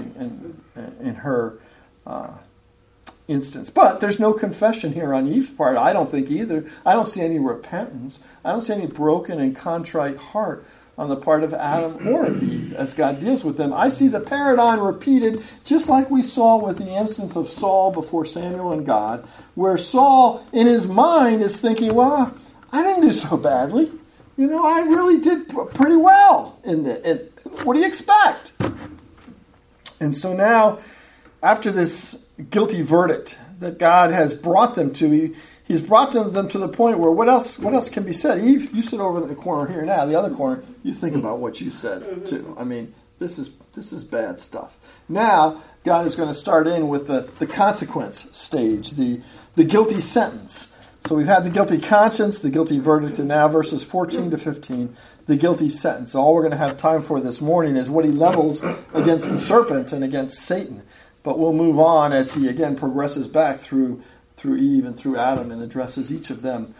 in her instance. But there's no confession here on Eve's part. I don't think either. I don't see any repentance. I don't see any broken and contrite heart on the part of Adam or of Eve as God deals with them. I see the paradigm repeated just like we saw with the instance of Saul before Samuel and God, where Saul in his mind is thinking, well, I didn't do so badly. I really did pretty well in it. What do you expect? And so now, after this guilty verdict that God has brought them to, He's brought them to the point where what else can be said? Eve, you sit over in the corner here now. The other corner, you think about what you said too. I mean, this is bad stuff. Now, God is going to start in with the consequence stage, the guilty sentence. So we've had the guilty conscience, the guilty verdict, and now verses 14 to 15, the guilty sentence. All we're going to have time for this morning is what he levels against the serpent and against Satan. But we'll move on as he again progresses back through Eve and through Adam and addresses each of them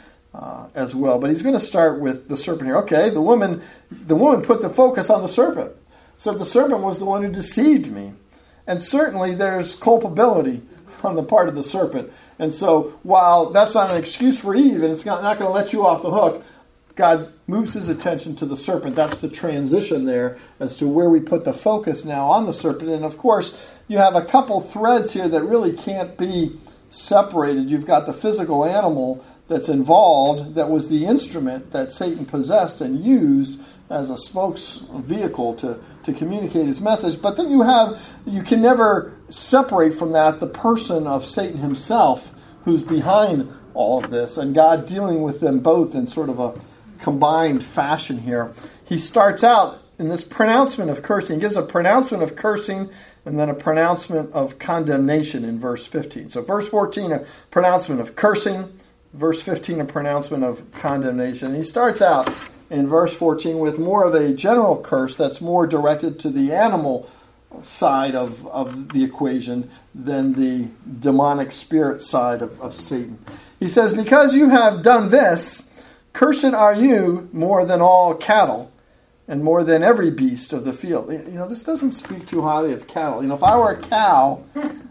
as well. But he's going to start with the serpent here. Okay, the woman put the focus on the serpent. So the serpent was the one who deceived me. And certainly there's culpability on the part of the serpent. And so while that's not an excuse for Eve and it's not going to let you off the hook, God moves his attention to the serpent. That's the transition there as to where we put the focus now on the serpent. And of course, you have a couple threads here that really can't be separated. You've got the physical animal that's involved, that was the instrument that Satan possessed and used as a spokes vehicle to communicate his message. But then you can never separate from that the person of Satan himself who's behind all of this, and God dealing with them both in sort of a combined fashion here. He starts out in this pronouncement of cursing. He gives a pronouncement of cursing and then a pronouncement of condemnation in verse 15. So verse 14, a pronouncement of cursing. Verse 15, a pronouncement of condemnation. And he starts out in verse 14 with more of a general curse that's more directed to the animal side of the equation than the demonic spirit side of Satan. He says, because you have done this, cursed are you more than all cattle and more than every beast of the field. This doesn't speak too highly of cattle. If I were a cow,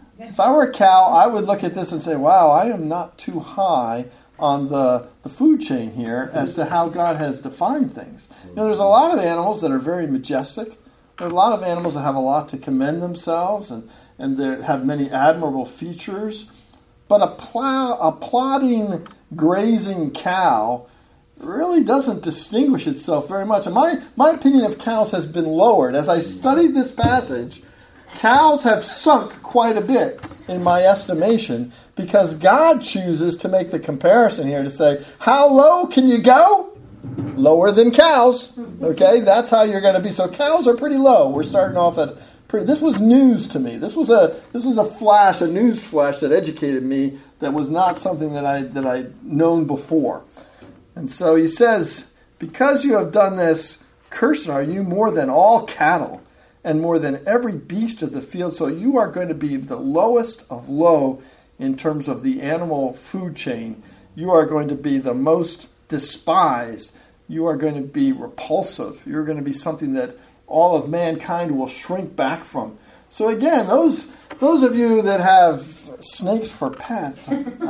I would look at this and say, wow, I am not too high on the food chain here as to how God has defined things. There's a lot of animals that are very majestic. There are a lot of animals that have a lot to commend themselves and they have many admirable features. But a plodding, grazing cow really doesn't distinguish itself very much. And my opinion of cows has been lowered. As I studied this passage, cows have sunk quite a bit in my estimation because God chooses to make the comparison here to say, how low can you go? Lower than cows. Okay, that's how you're going to be. So cows are pretty low. We're starting off at pretty. This was news to me. This was a flash, a news flash that educated me. That was not something that I'd known before. And so he says, because you have done this, cursed are you more than all cattle and more than every beast of the field. So you are going to be the lowest of low in terms of the animal food chain. You are going to be the most despised. You are going to be repulsive. You're going to be something that all of mankind will shrink back from. So again, those of you that have snakes for pets,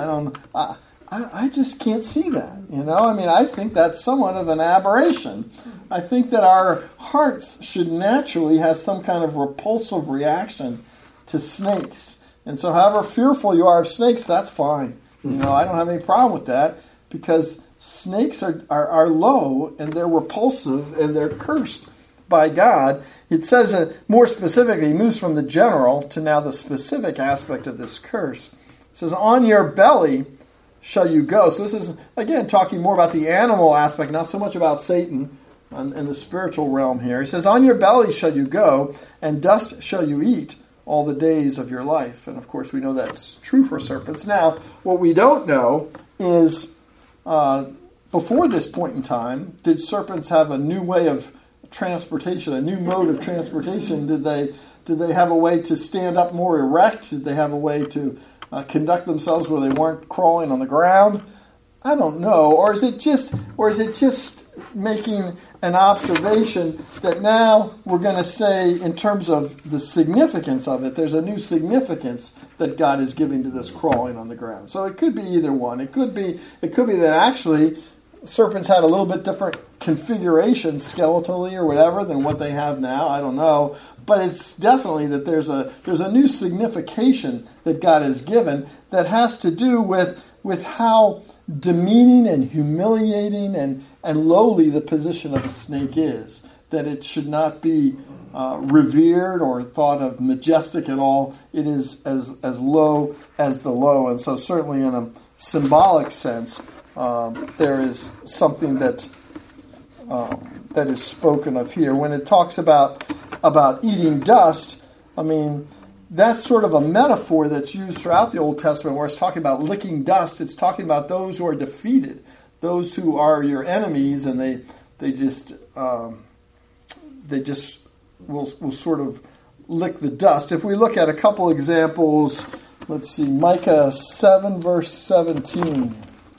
I just can't see that. I think that's somewhat of an aberration. I think that our hearts should naturally have some kind of repulsive reaction to snakes. And so however fearful you are of snakes, that's fine. I don't have any problem with that because snakes are low and they're repulsive and they're cursed by God. It says more specifically, he moves from the general to now the specific aspect of this curse. It says, on your belly shall you go. So this is, again, talking more about the animal aspect, not so much about Satan and the spiritual realm here. He says, on your belly shall you go, and dust shall you eat all the days of your life. And of course, we know that's true for serpents. Now, what we don't know is, before this point in time, did serpents have a new way of transportation, a new mode of transportation? Did they have a way to stand up more erect? Did they have a way to conduct themselves where they weren't crawling on the ground? I don't know. Or is it just making an observation that now we're going to say, in terms of the significance of it, there's a new significance that God is giving to this crawling on the ground. So it could be either one. It could be that actually serpents had a little bit different configuration skeletally or whatever than what they have now. I don't know. But it's definitely that there's a new signification that God has given that has to do with how demeaning and humiliating and lowly the position of a snake is. That it should not be revered or thought of majestic at all. It is as low as the low. And so certainly in a symbolic sense, there is something that is spoken of here. When it talks about eating dust, I mean, that's sort of a metaphor that's used throughout the Old Testament where it's talking about licking dust. It's talking about those who are defeated, those who are your enemies, and they just will sort of lick the dust. If we look at a couple examples, let's see, Micah 7, verse 17.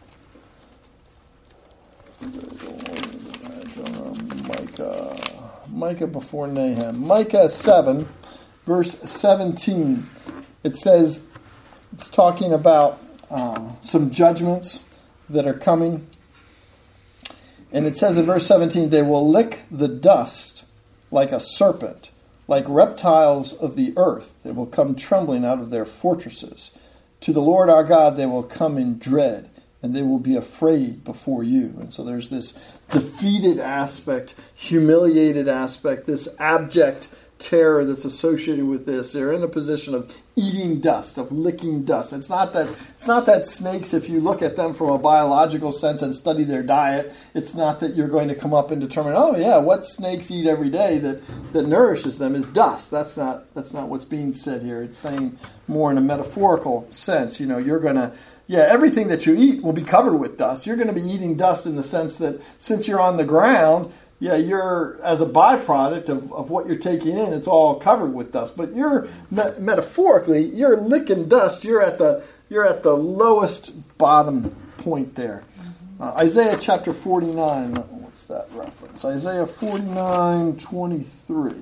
Micah before Nahum. Micah 7, verse 17. It says, it's talking about some judgments that are coming. And it says in verse 17, they will lick the dust like a serpent, like reptiles of the earth. They will come trembling out of their fortresses. To the Lord our God they will come in dread, and they will be afraid before you. And so there's this defeated aspect, humiliated aspect, this abject terror that's associated with this. They're in a position of eating dust, of licking dust. It's not that snakes, if you look at them from a biological sense and study their diet, it's not that you're going to come up and determine, oh yeah, what snakes eat every day that nourishes them is dust. That's not what's being said here. It's saying more in a metaphorical sense. You know, you're going to, everything that you eat will be covered with dust. You're going to be eating dust in the sense that since you're on the ground, you're, as a byproduct of what you're taking in, it's all covered with dust. But you're, metaphorically, you're licking dust. You're at the lowest bottom point there. Isaiah chapter 49, what's that reference? Isaiah 49, 23.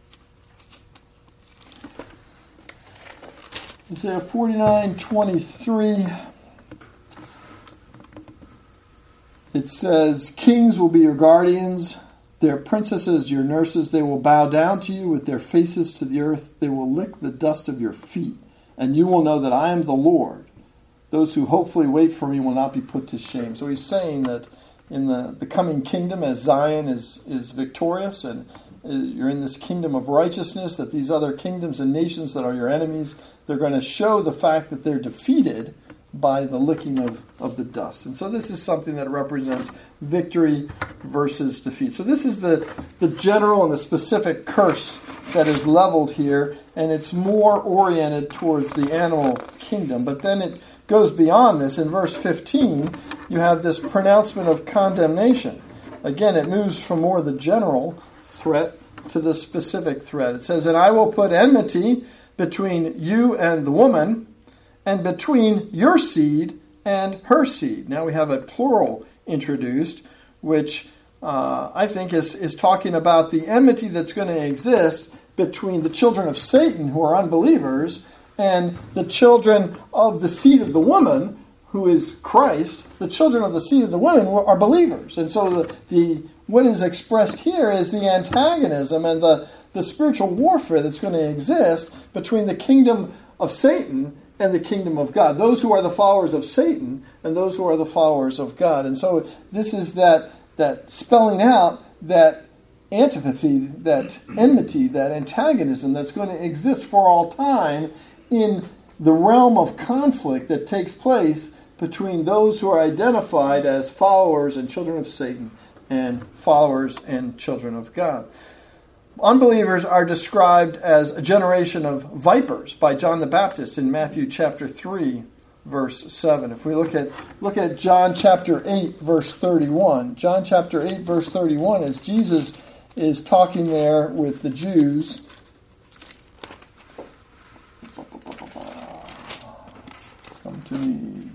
Isaiah 49, 23. It says, kings will be your guardians, their princesses your nurses. They will bow down to you with their faces to the earth. They will lick the dust of your feet, and you will know that I am the Lord. Those who hopefully wait for me will not be put to shame. So he's saying that in the coming kingdom, as Zion is victorious, and you're in this kingdom of righteousness, that these other kingdoms and nations that are your enemies, they're going to show the fact that they're defeated by the licking of the dust. And so this is something that represents victory versus defeat. So this is the general and the specific curse that is leveled here, and it's more oriented towards the animal kingdom. But then it goes beyond this. In verse 15, you have this pronouncement of condemnation. Again, it moves from more the general threat to the specific threat. It says, and I will put enmity between you and the woman, and between your seed and her seed. Now we have a plural introduced, which I think is talking about the enmity that's going to exist between the children of Satan, who are unbelievers, and the children of the seed of the woman, who is Christ. The children of the seed of the woman are believers. And so the what is expressed here is the antagonism and the spiritual warfare that's going to exist between the kingdom of Satan and the kingdom of God. Those who are the followers of Satan and those who are the followers of God. And so this is that spelling out that antipathy, that enmity, that antagonism that's going to exist for all time in the realm of conflict that takes place between those who are identified as followers and children of Satan and followers and children of God. Unbelievers are described as a generation of vipers by John the Baptist in Matthew chapter 3, verse 7. If we look at John chapter 8, verse 31. John chapter 8, verse 31, as Jesus is talking there with the Jews. Come to me.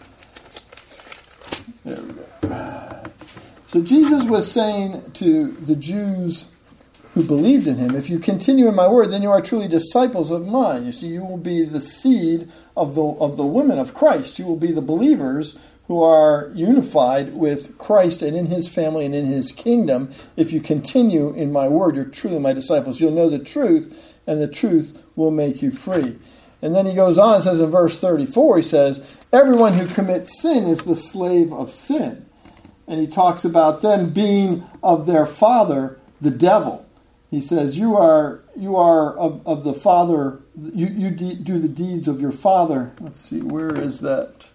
There we go. So Jesus was saying to the Jews who believed in him, if you continue in my word, then you are truly disciples of mine. You see, you will be the seed of the women of Christ. You will be the believers who are unified with Christ and in his family and in his kingdom. If you continue in my word, you're truly my disciples. You'll know the truth, and the truth will make you free. And then he goes on and says in verse 34, he says, everyone who commits sin is the slave of sin. And he talks about them being of their father, the devil. He says, you are of the father, you do the deeds of your father. Let's see, where is that?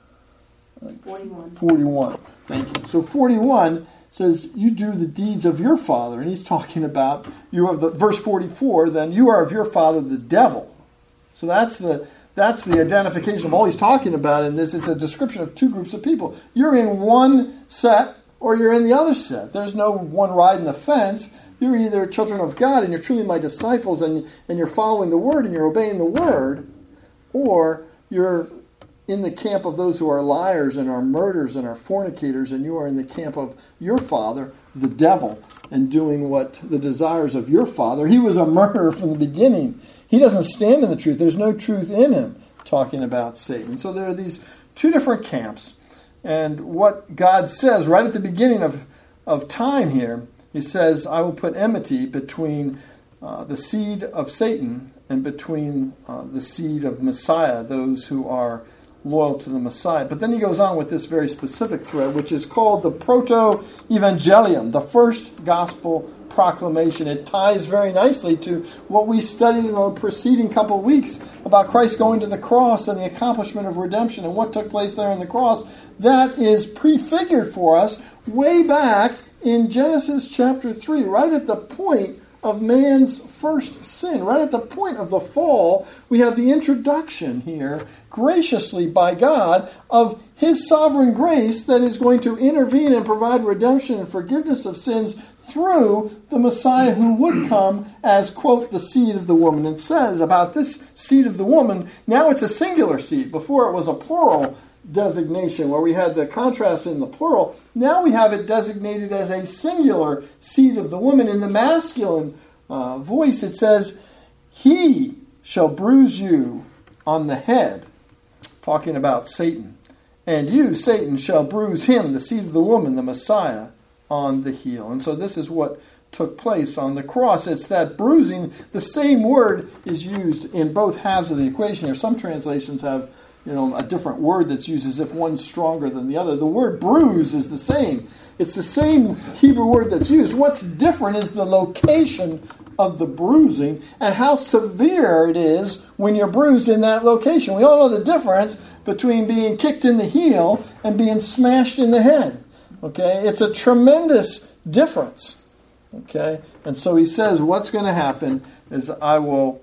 41. Thank you. So 41 says, you do the deeds of your father. And he's talking about, verse 44, then you are of your father, the devil. So that's the identification of all he's talking about in this. It's a description of two groups of people. You're in one set or you're in the other set. There's no one riding the fence. You're either children of God and you're truly my disciples and you're following the word and you're obeying the word, or you're in the camp of those who are liars and are murderers and are fornicators, and you are in the camp of your father, the devil, and doing what the desires of your father. He was a murderer from the beginning. He doesn't stand in the truth. There's no truth in him, talking about Satan. So there are these two different camps. And what God says right at the beginning of time here, he says, I will put enmity between the seed of Satan and between the seed of Messiah, those who are loyal to the Messiah. But then he goes on with this very specific thread, which is called the Proto-Evangelium, the first gospel proclamation. It ties very nicely to what we studied in the preceding couple of weeks about Christ going to the cross and the accomplishment of redemption and what took place there on the cross. That is prefigured for us way back in Genesis chapter 3, right at the point of man's first sin, right at the point of the fall. We have the introduction here, graciously by God, of his sovereign grace that is going to intervene and provide redemption and forgiveness of sins through the Messiah who would come as, quote, the seed of the woman. It says about this seed of the woman, now it's a singular seed. Before it was a plural designation where we had the contrast in the plural. Now we have it designated as a singular seed of the woman. In the masculine voice, it says, he shall bruise you on the head, talking about Satan. And you, Satan, shall bruise him, the seed of the woman, the Messiah, on the heel. And so this is what took place on the cross. It's that bruising. The same word is used in both halves of the equation here. Some translations have a different word that's used as if one's stronger than the other. The word bruise is the same. It's the same Hebrew word that's used. What's different is the location of the bruising and how severe it is when you're bruised in that location. We all know the difference between being kicked in the heel and being smashed in the head. Okay? It's a tremendous difference. Okay? And so he says what's going to happen is I will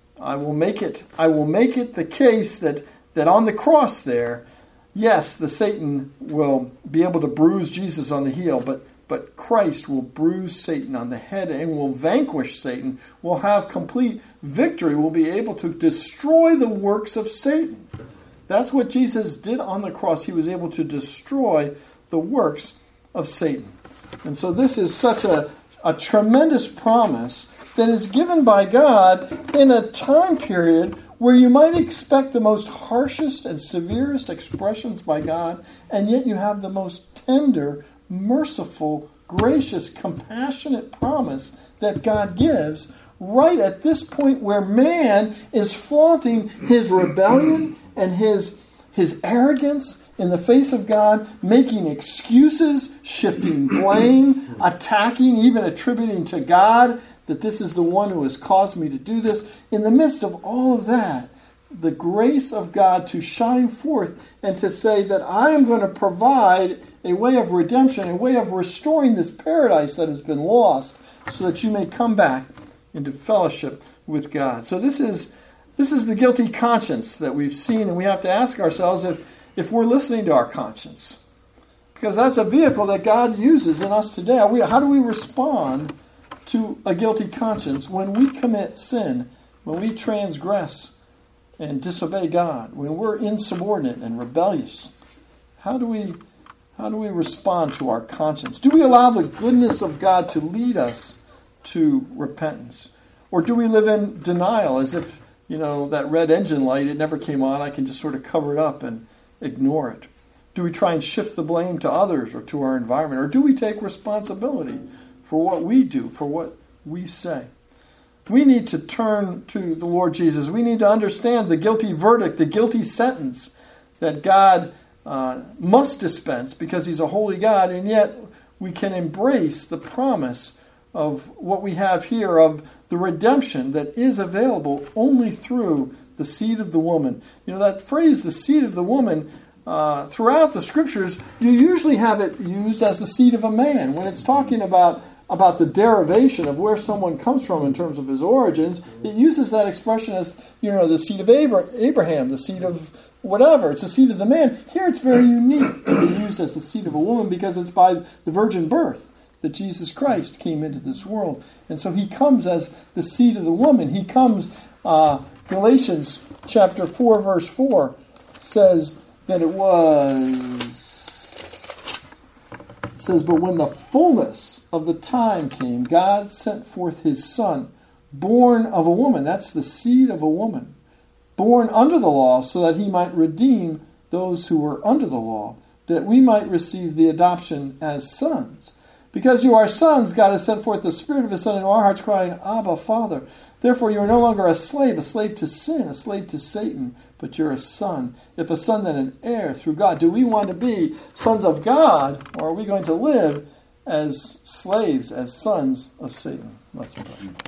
make it the case that on the cross there, yes, the Satan will be able to bruise Jesus on the heel, but Christ will bruise Satan on the head and will vanquish Satan, will have complete victory, will be able to destroy the works of Satan. That's what Jesus did on the cross. He was able to destroy the works of Satan. And so this is such a tremendous promise that is given by God in a time period where you might expect the most harshest and severest expressions by God, and yet you have the most tender, merciful, gracious, compassionate promise that God gives right at this point where man is flaunting his rebellion and his arrogance in the face of God, making excuses, shifting blame, attacking, even attributing to God that this is the one who has caused me to do this. In the midst of all of that, the grace of God to shine forth and to say that I am going to provide a way of redemption, a way of restoring this paradise that has been lost so that you may come back into fellowship with God. So this is the guilty conscience that we've seen, and we have to ask ourselves if we're listening to our conscience. Because that's a vehicle that God uses in us today. How do we respond to a guilty conscience when we commit sin, when we transgress and disobey God, when we're insubordinate and rebellious? How do we respond to our conscience? Do we allow the goodness of God to lead us to repentance? Or do we live in denial as if, that red engine light, it never came on, I can just sort of cover it up and ignore it? Do we try and shift the blame to others or to our environment? Or do we take responsibility for what we do, for what we say? We need to turn to the Lord Jesus. We need to understand the guilty verdict, the guilty sentence that God must dispense because he's a holy God, and yet we can embrace the promise of what we have here of the redemption that is available only through the seed of the woman. That phrase, the seed of the woman, throughout the scriptures, you usually have it used as the seed of a man. When it's talking about the derivation of where someone comes from in terms of his origins, it uses that expression as, the seed of Abraham, the seed of whatever. It's the seed of the man. Here it's very unique to be used as the seed of a woman because it's by the virgin birth that Jesus Christ came into this world. And so he comes as the seed of the woman. He comes, Galatians chapter 4, verse 4 says that it says, but when the fullness of the time came, God sent forth his Son, born of a woman. That's the seed of a woman, born under the law, so that he might redeem those who were under the law, that we might receive the adoption as sons. Because you are sons, God has sent forth the Spirit of his Son into our hearts, crying, Abba, Father. Therefore you are no longer a slave to sin, a slave to Satan, but you're a son. If a son, then an heir through God. Do we want to be sons of God, or are we going to live as slaves, as sons of Satan? Let's pray.